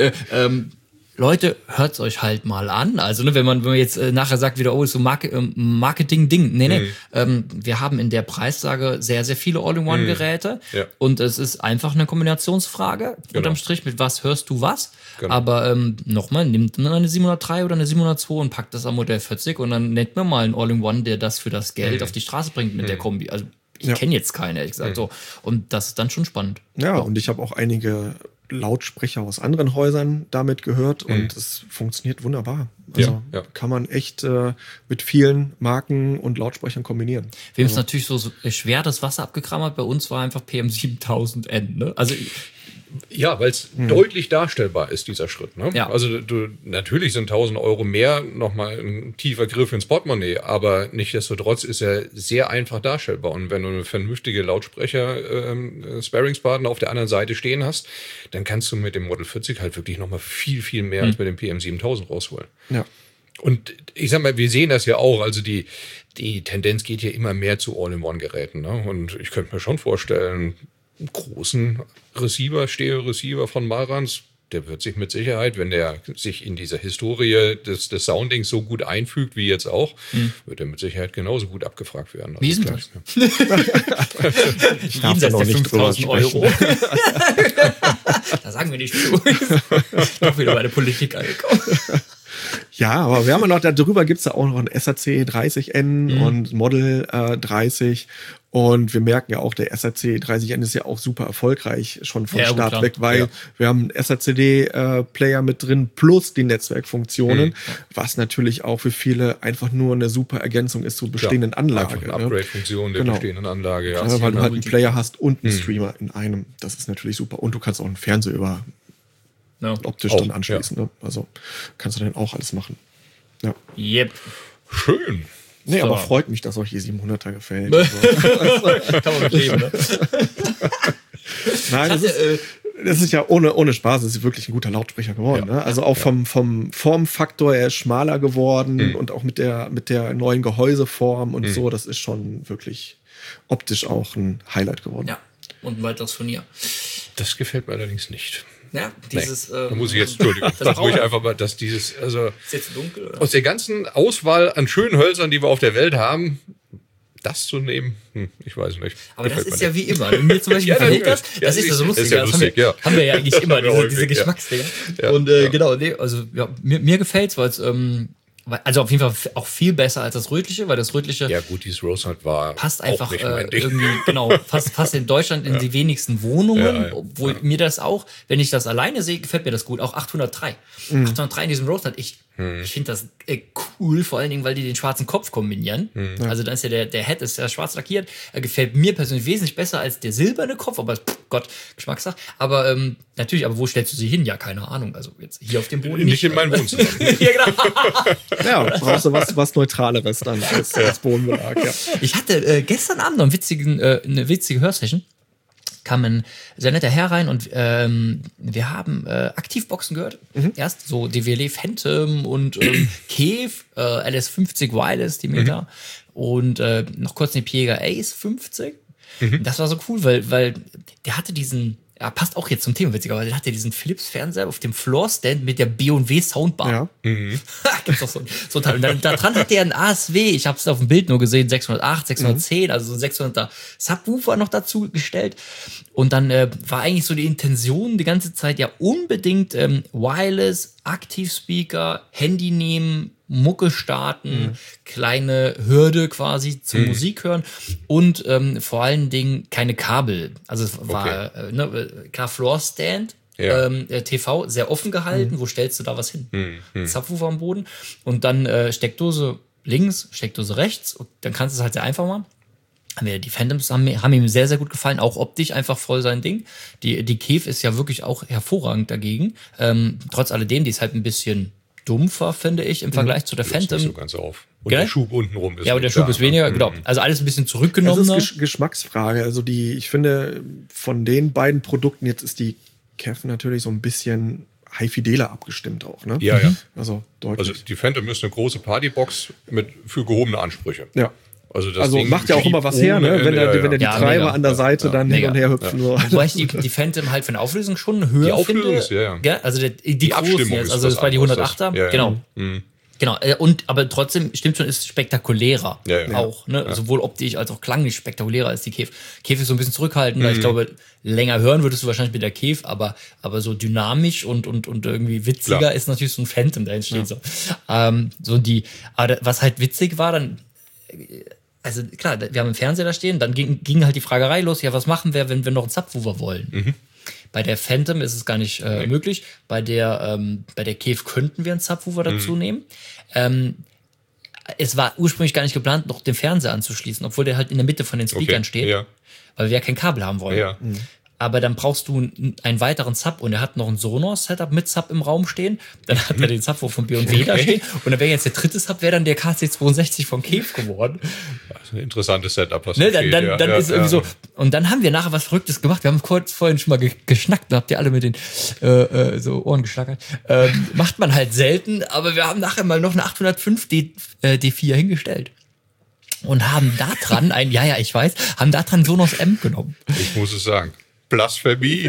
Leute, hört's euch halt mal an. Also, ne, wenn man jetzt nachher sagt wieder, ist so Marketing-Ding. Nee. Wir haben in der Preissage sehr, sehr viele All-in-One-Geräte. Ja. Und es ist einfach eine Kombinationsfrage. Genau. Unterm Strich, mit was hörst du was? Genau. Aber nochmal, nimmt man eine 703 oder eine 702 und packt das am Modell 40 und dann nennt mir mal einen All-in-One, der das für das Geld auf die Straße bringt mit der Kombi. Also, ich kenne jetzt keine, ehrlich gesagt. So. Und das ist dann schon spannend. Ja, und ich habe auch einige Lautsprecher aus anderen Häusern damit gehört und es funktioniert wunderbar. Also kann man echt mit vielen Marken und Lautsprechern kombinieren. Wem es natürlich so schwer das Wasser abgekramt hat, bei uns war einfach PM7000N. Ne? Also ja, weil es deutlich darstellbar ist, dieser Schritt. Ne? Ja. Also natürlich sind 1.000 Euro mehr nochmal ein tiefer Griff ins Portemonnaie, aber nichtsdestotrotz ist er sehr einfach darstellbar. Und wenn du eine vernünftige Lautsprecher-Sparringspartner auf der anderen Seite stehen hast, dann kannst du mit dem Model 40 halt wirklich nochmal viel, viel mehr als mit dem PM7000 rausholen. Ja. Und ich sag mal, wir sehen das ja auch, also die Tendenz geht ja immer mehr zu All-in-One-Geräten. Ne? Und ich könnte mir schon vorstellen, einen großen Stereo-Receiver von Marantz, der wird sich mit Sicherheit, wenn der sich in dieser Historie des Soundings so gut einfügt wie jetzt auch, wird er mit Sicherheit genauso gut abgefragt werden. Wie ist das? Ich darf da noch nicht drüber sprechen. Da sagen wir nicht zu. Doch wieder bei der Politik angekommen. Ja, aber wir haben ja noch, darüber gibt's ja auch noch ein SAC 30N und Model 30. Und wir merken ja auch, der SAC 30N ist ja auch super erfolgreich schon von Start weg, weil wir haben einen SACD-Player mit drin plus die Netzwerkfunktionen, was natürlich auch für viele einfach nur eine super Ergänzung ist zur bestehenden Anlage. Einfach eine Upgrade-Funktion der bestehenden Anlage. Ja, weil du halt einen Player hast und einen Streamer in einem. Das ist natürlich super. Und du kannst auch einen Fernseher über optisch dann anschließen. Ne? Also kannst du dann auch alles machen. Ja. Yep. Schön. Nee, aber freut mich, dass euch die 700er gefällt. Kann man mitleben, ne? Nein, das ist ja ohne Spaß, das ist wirklich ein guter Lautsprecher geworden. Ja. Ne? Also auch vom Formfaktor, er ist schmaler geworden und auch mit der neuen Gehäuseform und so, das ist schon wirklich optisch auch ein Highlight geworden. Ja, und ein weiteres Furnier. Das gefällt mir allerdings nicht. Ja, dieses. Da muss ich jetzt, Entschuldigung, das ruhig einfach mal, dass dieses, also. Ist jetzt dunkel, oder? Aus der ganzen Auswahl an schönen Hölzern, die wir auf der Welt haben, das zu nehmen, ich weiß nicht. Aber das ist ja wie immer. Wenn mir zum Beispiel gefällt das ist ja so lustig. Das haben wir ja eigentlich immer, diese Geschmacksdinge. Ja. Und genau, also mir gefällt's, weil es also auf jeden Fall auch viel besser als das Rötliche, weil das Rötliche. Ja, gut, dieses Rosehart war. Passt einfach irgendwie, genau, passt in Deutschland in die wenigsten Wohnungen, obwohl mir das auch, wenn ich das alleine sehe, gefällt mir das gut. Auch 803. 803 in diesem Rosehart, ich finde das cool, vor allen Dingen, weil die den schwarzen Kopf kombinieren. Also dann ist ja der Head ist ja schwarz lackiert. Gefällt mir persönlich wesentlich besser als der silberne Kopf, aber Gott, Geschmackssache. Aber Natürlich, aber wo stellst du sie hin? Ja, keine Ahnung. Also jetzt hier auf dem Boden Nicht in mein Wohnzimmer. Ja, genau. Ja, brauchst du was Neutraleres dann als Bodenbelag, ja. Ich hatte gestern Abend noch eine witzige Hörsession. Kam ein sehr netter Herr rein und wir haben Aktivboxen gehört. Erst so DWL Phantom und Kev, LS50 Wireless, die Meter. Und noch kurz eine Piega Ace 50. Das war so cool, weil der hatte diesen, ja, passt auch jetzt zum Thema witzigerweise, der hatte diesen Philips-Fernseher auf dem Floorstand mit der B&W Soundbar. Ja. Gibt's doch so Teil. Und dann da dran hat der einen ASW, ich habe es auf dem Bild nur gesehen, 608, 610, also so ein 600er Subwoofer noch dazu gestellt. Und dann war eigentlich so die Intention die ganze Zeit ja unbedingt Wireless, Aktivspeaker, Handy nehmen, Mucke starten, kleine Hürde quasi zum Musik hören und vor allen Dingen keine Kabel. Also es war klar Floorstand, TV sehr offen gehalten. Wo stellst du da was hin? Subwoofer am Boden und dann Steckdose links, Steckdose rechts. Und dann kannst du es halt sehr einfach machen. Die Phantoms haben ihm sehr, sehr gut gefallen, auch optisch einfach voll sein Ding. Die Kev ist ja wirklich auch hervorragend dagegen. Trotz alledem, die ist halt ein bisschen dumpfer, finde ich, im Vergleich zu der Phantom. Nicht so ganz auf. Und Gell? der Schub untenrum ist. Ja, aber der Schub ist weniger, genau. Also alles ein bisschen zurückgenommener. Das ist Geschmacksfrage. Also ich finde, von den beiden Produkten, jetzt ist die Kev natürlich so ein bisschen high-fideler abgestimmt auch, ne? Ja, ja. Also deutlich. Also die Phantom ist eine große Partybox für gehobene Ansprüche. Ja. Also, das Also Ding macht ja auch immer was her, ne? Wenn er die Treiber an der Seite dann hin und her hüpfen. So. Wobei ich die Phantom halt von der Auflösung schon höher Die Auflösung finde. ist, ja. Also die Abstimmung großen jetzt, ist also das war die 108er. Ja, ja. Genau. Genau, aber trotzdem, stimmt schon, ist spektakulärer auch. Ne? Ja. Sowohl optisch als auch klanglich spektakulärer als die Kev. Kev ist so ein bisschen zurückhaltender. Ich glaube, länger hören würdest du wahrscheinlich mit der Kev, aber so dynamisch und irgendwie witziger ist natürlich so ein Phantom, der entsteht so. Aber was halt witzig war, dann also klar, wir haben einen Fernseher da stehen, dann ging halt die Fragerei los, ja, was machen wir, wenn wir noch einen Subwoofer wollen? Bei der Phantom ist es gar nicht möglich. Bei der Kev könnten wir einen Subwoofer dazu nehmen. Es war ursprünglich gar nicht geplant, noch den Fernseher anzuschließen, obwohl der halt in der Mitte von den Speakern steht, weil wir ja kein Kabel haben wollen. Ja. Aber dann brauchst du einen weiteren Sub und er hat noch ein Sonos-Setup mit Sub im Raum stehen. Dann hat er den Subwoofer von B&W da stehen. Und dann wäre jetzt der dritte Sub, wäre dann der KC62 von Kev geworden. Das ist ein interessantes Setup, was dann ist irgendwie so. Und dann haben wir nachher was Verrücktes gemacht. Wir haben kurz vorhin schon mal geschnackt. Da habt ihr alle mit den so Ohren geschlackert. Macht man halt selten. Aber wir haben nachher mal noch eine 805 D4 hingestellt. Und haben da dran haben da dran Sonos M genommen. Ich muss es sagen. Blasphemie.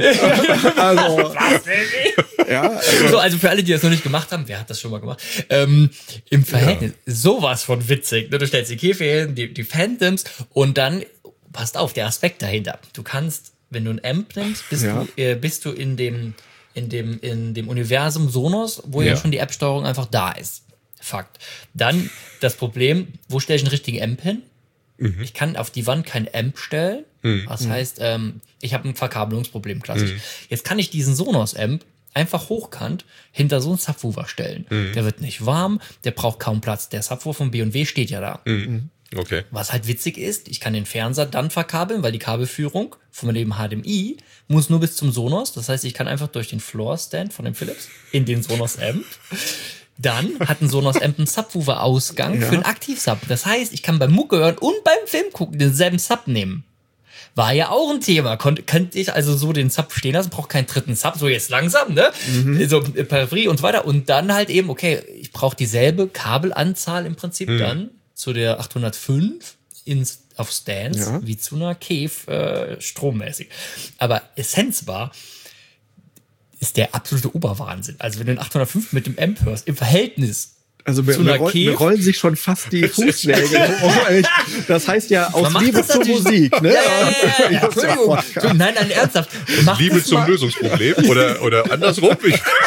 Also für alle, die das noch nicht gemacht haben, wer hat das schon mal gemacht? Im Verhältnis sowas von witzig. Du stellst die Käfer hin, die Phantoms und dann, passt auf, der Aspekt dahinter. Du kannst, wenn du ein Amp nimmst, bist du in dem Universum Sonos, wo ja schon die App-Steuerung einfach da ist. Fakt. Dann das Problem, wo stelle ich einen richtigen Amp hin? Ich kann auf die Wand kein Amp stellen. Das heißt, ich habe ein Verkabelungsproblem, klassisch. Jetzt kann ich diesen Sonos-Amp einfach hochkant hinter so einen Subwoofer stellen. Der wird nicht warm, der braucht kaum Platz. Der Subwoofer von B&W steht ja da. Okay. Was halt witzig ist, ich kann den Fernseher dann verkabeln, weil die Kabelführung von dem HDMI muss nur bis zum Sonos. Das heißt, ich kann einfach durch den Floorstand von dem Philips in den Sonos-Amp. Dann hat ein Sonos Amp einen Subwoofer-Ausgang für einen Aktiv-Sub. Das heißt, ich kann beim Mucke hören und beim Film gucken denselben Sub nehmen. War ja auch ein Thema. Könnte ich also so den Sub stehen lassen, brauche keinen dritten Sub, so jetzt langsam, ne? So Peripherie und so weiter. Und dann halt eben, okay, ich brauche dieselbe Kabelanzahl im Prinzip dann zu der 805 auf Stands wie zu einer Kev strommäßig. Aber Essenz war, ist der absolute Oberwahnsinn. Also wenn du einen 805 mit dem Amp hörst, im Verhältnis also mir rollen sich schon fast die Fußnägel hoch. Das heißt ja aus Liebe zur Musik. Ne? Ja. Entschuldigung. Nein, ernsthaft. Liebe zum Lösungsproblem oder andersrum.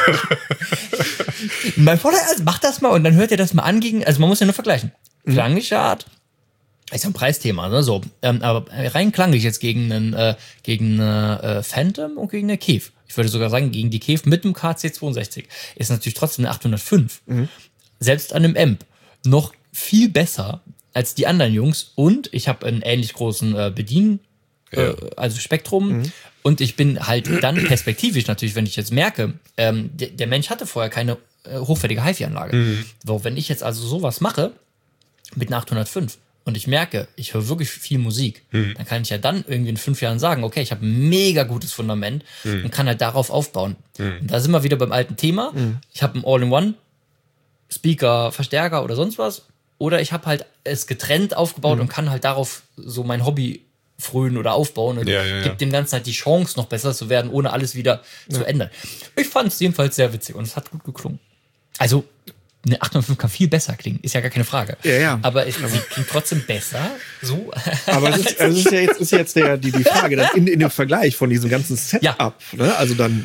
Mein Vater, mach das mal und dann hört ihr das mal an gegen, also man muss ja nur vergleichen. Klangliche Art, ist ja ein Preisthema, ne? So, aber rein klanglich jetzt gegen eine Phantom und gegen eine Kev. Ich würde sogar sagen, gegen die Kev mit dem KC62 ist natürlich trotzdem eine 805. Selbst an einem Amp noch viel besser als die anderen Jungs. Und ich habe einen ähnlich großen also Spektrum. Und ich bin halt dann perspektivisch natürlich, wenn ich jetzt merke, der Mensch hatte vorher keine hochwertige HiFi-Anlage. So, wenn ich jetzt also sowas mache mit einer 805 und ich merke, ich höre wirklich viel Musik, dann kann ich ja dann irgendwie in 5 Jahren sagen, okay, ich habe ein mega gutes Fundament und kann halt darauf aufbauen. Und da sind wir wieder beim alten Thema. Ich habe ein All-in-One, Speaker, Verstärker oder sonst was. Oder ich habe halt es getrennt aufgebaut und kann halt darauf so mein Hobby frönen oder aufbauen und gibt dem Ganzen halt die Chance, noch besser zu werden, ohne alles wieder zu ändern. Ich fand es jedenfalls sehr witzig und es hat gut geklungen. Also, eine 805 kann viel besser klingen, ist ja gar keine Frage. Ja. Aber sie klingt trotzdem beser. So. Aber es ist jetzt die Frage, dann in dem Vergleich von diesem ganzen Setup, ne? Also dann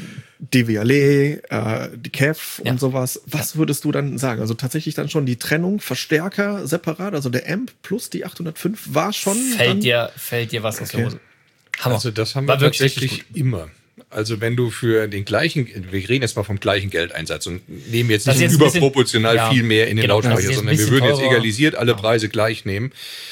DWLE, die CAF und sowas. Was würdest du dann sagen? Also tatsächlich dann schon die Trennung, Verstärker separat, also der Amp plus die 805 war schon. Fällt dir was aus der Hose? Hammer. Also das haben wir tatsächlich immer. Also wenn du für den gleichen, wir reden jetzt mal vom gleichen Geldeinsatz und nehmen jetzt nicht überproportional viel mehr in den Lautsprecher, sondern wir würden jetzt egalisiert alle Preise gleich nehmen,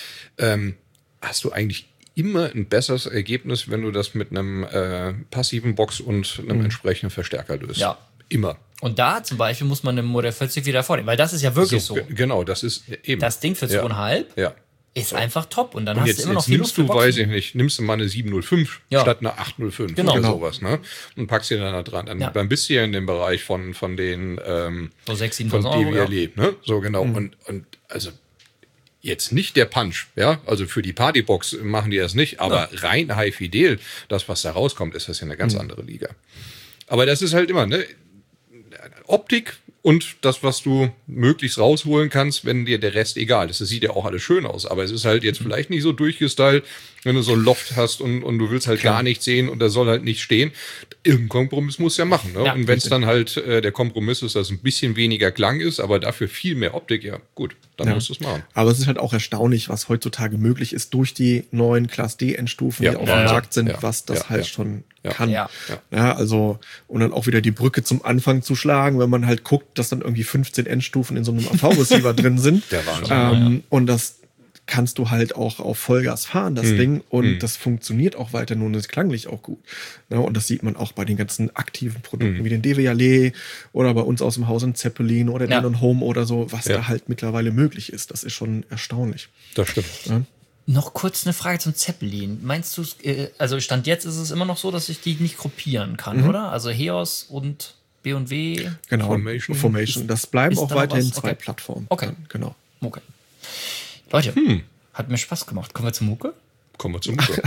hast du eigentlich immer ein besseres Ergebnis, wenn du das mit einem passiven Box und einem entsprechenden Verstärker löst. Ja. Immer. Und da zum Beispiel muss man im Modell 40 wieder vornehmen, weil das ist ja wirklich so. Genau, das ist eben. Das Ding für 2,5 ist einfach top. Und dann und hast jetzt, du immer noch viel Luft für Boxen. Weiß ich nicht, nimmst du mal eine 705 statt einer 805 oder sowas, ne? Und packst dir dann da dran. Dann bist du ja in dem Bereich von den so 6.000, 7.000 von Euro, DWLE, ne? So genau. Und also jetzt nicht der Punch, ja, also für die Partybox machen die das nicht, aber rein High Fidel, das, was da rauskommt, ist das ja eine ganz andere Liga. Aber das ist halt immer, ne? Optik und das, was du möglichst rausholen kannst, wenn dir der Rest egal ist. Das sieht ja auch alles schön aus, aber es ist halt jetzt vielleicht nicht so durchgestylt, wenn du so ein Loft hast und du willst halt gar nicht sehen und da soll halt nicht stehen. Irgendeinen Kompromiss musst du ja machen. Ne? Ja, und wenn es dann halt der Kompromiss ist, dass ein bisschen weniger Klang ist, aber dafür viel mehr Optik, ja gut, dann musst du es machen. Aber es ist halt auch erstaunlich, was heutzutage möglich ist durch die neuen Class D Endstufen, die auf dem Markt sind, was das halt schon kann. Ja, also, und dann auch wieder die Brücke zum Anfang zu schlagen, wenn man halt guckt, dass dann irgendwie 15 Endstufen in so einem AV-Receiver drin sind. Der Wahnsinn. Und das kannst du halt auch auf Vollgas fahren, das Ding. Und das funktioniert auch weiter, nur das klanglich auch gut. Ja, und das sieht man auch bei den ganzen aktiven Produkten, wie den DWLE oder bei uns aus dem Haus ein Zeppelin oder den Home oder so, was da halt mittlerweile möglich ist. Das ist schon erstaunlich. Das stimmt. Ja. Noch kurz eine Frage zum Zeppelin. Meinst du, also Stand jetzt ist es immer noch so, dass ich die nicht gruppieren kann, oder? Also HEOS und B&W. Genau, Formation. Das bleiben auch weiterhin 2 Plattformen. Okay. Genau. Okay. Leute, hat mir Spaß gemacht. Kommen wir zur Mucke? Kommen wir zum Mucke.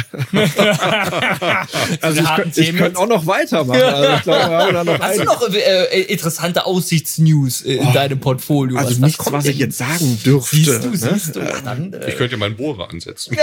Also ich könnte auch noch weitermachen. Also ich glaube, wir haben da noch Hast du noch interessante Aussichtsnews in deinem Portfolio? Also nichts, was ich jetzt sagen dürfte. Siehst du. Dann, ich könnte meinen Bohrer ansetzen.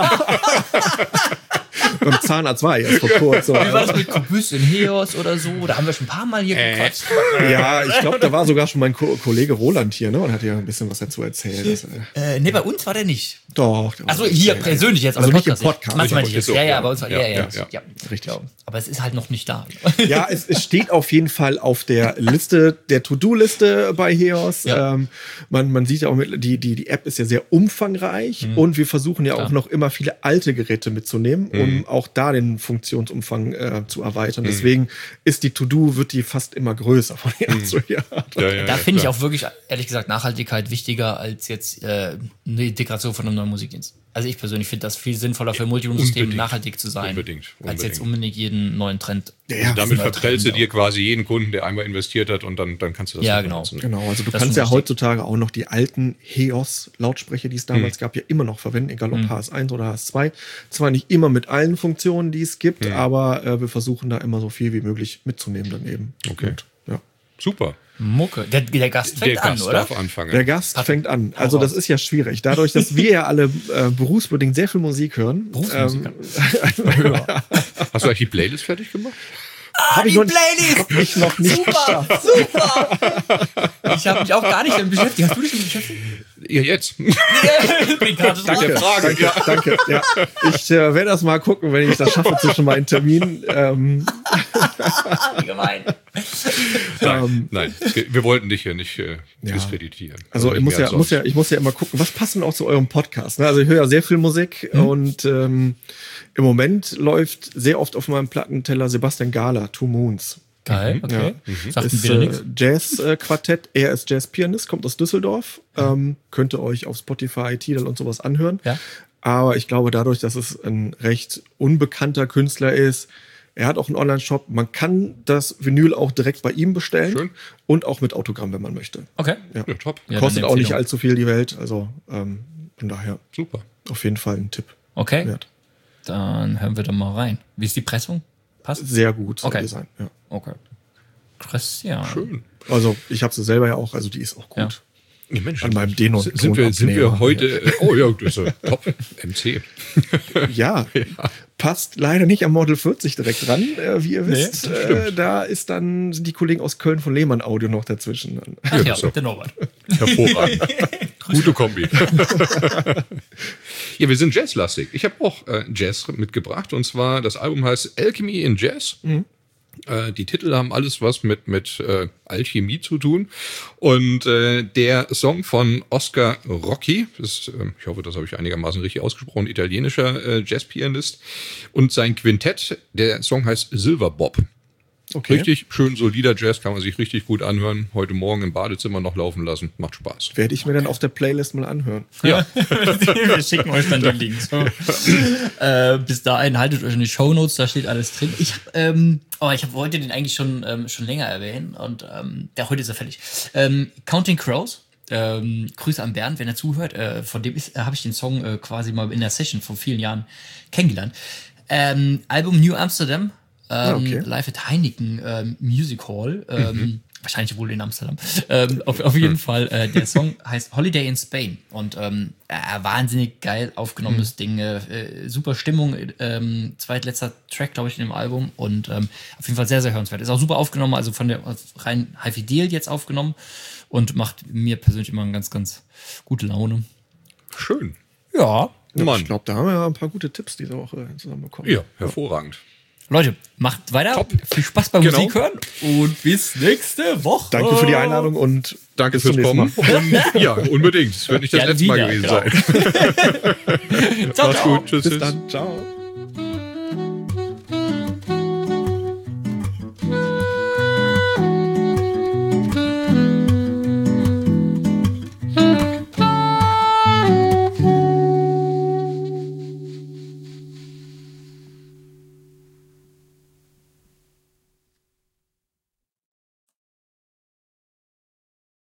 Beim Zahnarzt war ich erst vor kurzem. Wie war das mit Kubus in Heos oder so? Da haben wir schon ein paar Mal hier gequatscht. Ja, ich glaube, da war sogar schon mein Kollege Roland hier, ne? Und hat ja ein bisschen was dazu erzählt. Nee, bei uns war der nicht. Doch. Also hier persönlich jetzt, aber also nicht im Podcast. Manchmal nicht jetzt. Ja, bei uns war ja. Richtig. Aber es ist halt noch nicht da. Ja, es steht auf jeden Fall auf der Liste, der To-Do-Liste bei Heos. Ja. Man sieht ja auch, die App ist ja sehr umfangreich und wir versuchen ja auch noch immer viele alte Geräte mitzunehmen, um auch da den Funktionsumfang zu erweitern. Deswegen ist die To-Do, wird die fast immer größer von Jahr zu Jahr. Da finde ich auch wirklich, ehrlich gesagt, Nachhaltigkeit wichtiger als jetzt eine Integration von einem neuen Musikdienst. Also ich persönlich finde das viel sinnvoller für Multiroom-Systeme nachhaltig zu sein, als jetzt unbedingt jeden neuen Trend. Also damit verprellst du dir quasi jeden Kunden, der einmal investiert hat und dann kannst du das nutzen. Genau, also du kannst ja heutzutage auch noch die alten HEOS-Lautsprecher, die es damals gab, ja immer noch verwenden, egal ob HS1 oder HS2. Zwar nicht immer mit allen Funktionen, die es gibt, aber wir versuchen da immer so viel wie möglich mitzunehmen dann eben. Okay. Und, super. Mucke. Der Gast fängt an, oder? Darf anfangen. Der Gast fängt an. Also das ist ja schwierig. Dadurch, dass wir ja alle berufsbedingt sehr viel Musik hören. Hast du eigentlich die Playlist fertig gemacht? Hab ich noch nicht Super. Ich habe mich auch gar nicht damit beschäftigt. Hast du dich damit beschäftigt? Ja, jetzt. Danke. Ja. Ich werde das mal gucken, wenn ich das schaffe zwischen meinen Terminen. Gemein. Nein, wir wollten dich hier nicht diskreditieren. Also ich muss ja immer gucken, was passt denn auch zu eurem Podcast? Ne? Also ich höre ja sehr viel Musik und Im Moment läuft sehr oft auf meinem Plattenteller Sebastian Gala, Two Moons. Geil, okay. Sagt Ist mir nichts. Jazz-Quartett. Er ist Jazz-Pianist, kommt aus Düsseldorf. Könnt ihr euch auf Spotify, Tidal und sowas anhören. Ja. Aber ich glaube, dadurch, dass es ein recht unbekannter Künstler ist, er hat auch einen Online-Shop. Man kann das Vinyl auch direkt bei ihm bestellen. Schön. Und auch mit Autogramm, wenn man möchte. Okay. Ja. Ja, top. Ja, Kostet dann auch nicht Empfehlung. allzu viel die Welt. Also von daher Super. auf jeden Fall ein Tipp Okay. wert. Dann hören wir da mal rein. Wie ist die Pressung? Passt? Sehr gut Okay. Design. Ja. Okay. Christian. Schön. Also ich habe sie selber ja auch, also die ist auch gut. Ja. Ja, Mensch, An meinem Denon. sind wir heute, oh ja, das ist top, MC. Ja, passt leider nicht am Model 40 direkt dran, wie ihr wisst. Da sind die Kollegen aus Köln von Lehmann Audio noch dazwischen. Ach ja, so. der Norbert. Hervorragend. Gute Kombi. Ja, wir sind jazzlastig. Ich habe auch Jazz mitgebracht und zwar, das Album heißt Alchemy in Jazz. Die Titel haben alles was mit Alchemie zu tun. Und der Song von Oscar Rocchi, ich hoffe, das habe ich einigermaßen richtig ausgesprochen, italienischer Jazzpianist. Und sein Quintett, der Song heißt Silver Bob. Okay. Richtig schön solider Jazz, kann man sich richtig gut anhören. Heute Morgen im Badezimmer noch laufen lassen. Macht Spaß. Werde ich mir dann auf der Playlist mal anhören. Ja, Wir schicken euch dann den Link. So. Bis dahin haltet euch in die Shownotes, da steht alles drin. Ich wollte den eigentlich schon länger erwähnen und heute ist er fertig. Counting Crows. Grüße an Bernd, wenn er zuhört. Von dem habe ich den Song quasi mal in der Session vor vielen Jahren kennengelernt. Album New Amsterdam. Okay. Live at Heineken Music Hall. Wahrscheinlich wohl in Amsterdam. Auf jeden Fall. Der Song heißt Holiday in Spain. Und wahnsinnig geil aufgenommenes Ding. Super Stimmung. Zweitletzter Track, glaube ich, in dem Album. Und auf jeden Fall sehr, sehr hörenswert. Ist auch super aufgenommen, also von der rein Hi-Fi-Deal jetzt aufgenommen. Und macht mir persönlich immer eine ganz, ganz gute Laune. schön. Ja. Mann. Ich glaube, da haben wir ja ein paar gute Tipps diese Woche zusammenbekommen. Ja, hervorragend. Leute, macht weiter. Top. Viel Spaß beim Genau. Musik hören. Und bis nächste Woche. Danke für die Einladung und Danke bis zum fürs nächsten Kommen. Mal. Und, ja, unbedingt. Es wird nicht das Gerne letzte Mal wieder, gewesen genau. sein. Ciao, Mach's ciao. gut. Tschüss. Bis tschüss. dann. Ciao.